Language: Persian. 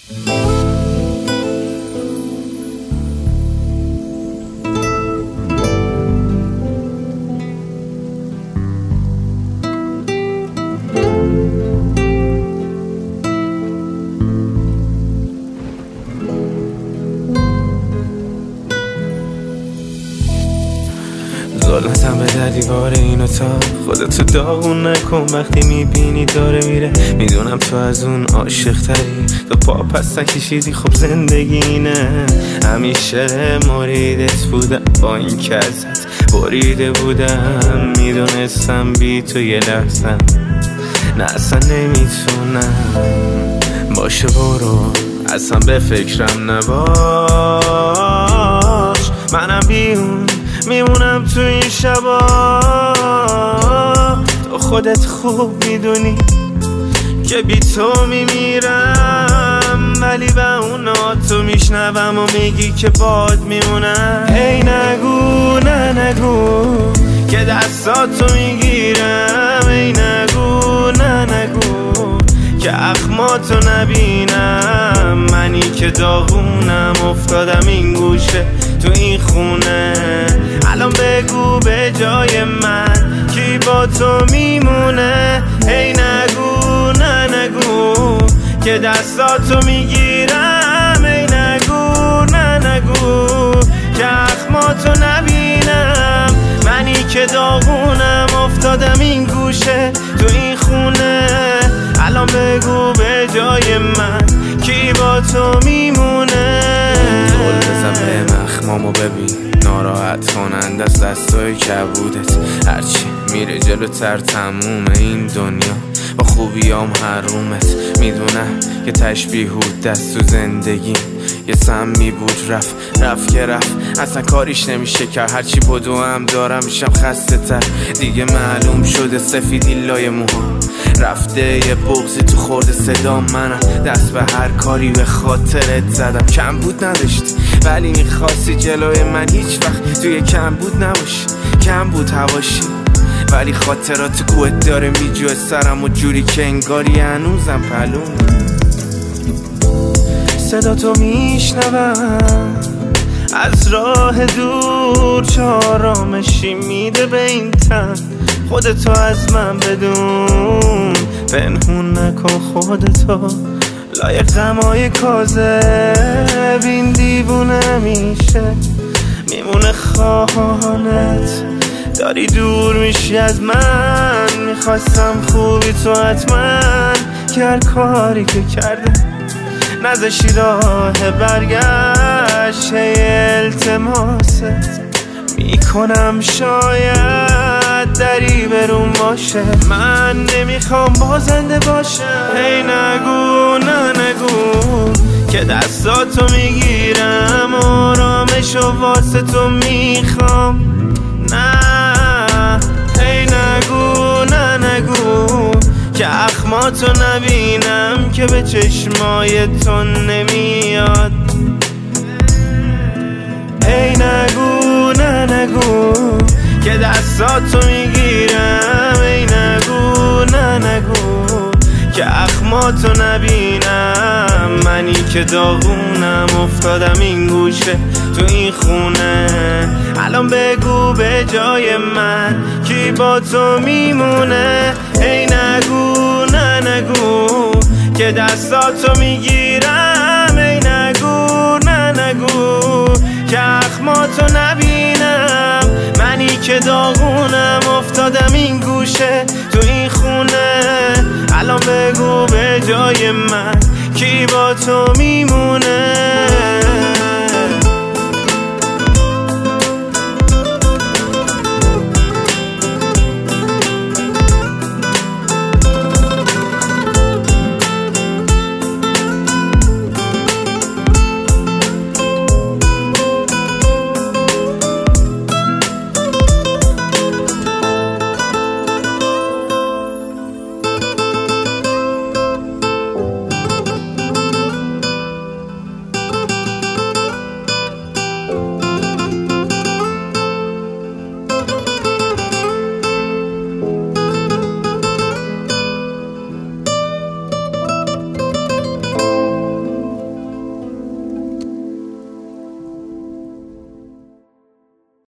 ظلمتم به در دیوار این اتاق، خودتو داغون نکن وقتی میبینی داره میره. میدونم تو از اون عاشق تری، تو پا پس نکشیدی، خب زندگی اینه. همیشه مریدت بودم با این که ازت بریده بودم. میدونستم بی تو یه لحظه نه اصلا نمیتونم. باشه برو اصلا به فکرم نباش، منم بیون میمونم تو این شبا. تو خودت خوب میدونی که بی تو میمیرم، ولی به اونا تو میشنوم و میگی که باد میمونم. ای نگو نه نگو که دستاتو میگیرم، ای نگو نه نگو که اخماتو نبینم. منی که داغونم افتادم این گوشه تو این خونه. الان بگو به جای من کی با تو میمونه. ای نگو نه نگو که دستاتو میگیرم، ای نگو نه نگو که اخماتو نبینم. منی که داغونم افتادم این گوشه تو این خونه. الان بگو به جای من کی با تو میمونه. دول بزن به مخمامو ببین، ناراحت کنند از دستای کبودت. هرچی میره جلوتر تمومه این دنیا، با خوبیام حرومت. میدونم که تشبیهود دست تو زندگی یه سمی بود، رفت که رفت اصلا کاریش نمیشه کرد. هرچی بدو هم دارم میشم خسته تر، دیگه معلوم شده سفیدی لای موها رفته. یه بغضی تو خورده صدا منم، دست به هر کاری به خاطرت زدم. کم بود نداشتی ولی میخواستی جلوی من هیچ وقت توی کم بود نباشی. کم بود هواشی ولی خاطرات کوهت داره میجوه سرم و جوری که انگاری هنوزم پلوم. صدا تو میشنوم از راه دور، چه آرامشی میده به این تن. خودتو از من بدون، پنهون نکن خودتو لای غمای کاذب. این دیوونه میشه میمونه خانت، داری دور میشی از من. میخواستم خوبی تو حتما که هر کاری که کرده نذاشی راه برگشت. التماست میکنم شاید دری برون باشه، من نمیخوام بازنده باشم. ای نگو نه نگو که دستاتو میگیرم، آرامشو واسه تو میخوام. نه ای نگو نه نگو که اخماتو نبینم که به چشمای تو نمیاد. ای نگو نه نگو که دستاتو میگیرم، ای نگو نه نگو که اخماتو نبینم. منی که داغونم افتادم این گوشه تو این خونه. الان بگو به جای من کی با تو میمونه. ای نگو نه نگو که دستاتو میگیرم، ای نگو نه نگو که اخماتو نبینم. منی که داغونم افتادم این گوشه تو این خونه. الان بگو به جای من کی با تو میمونه.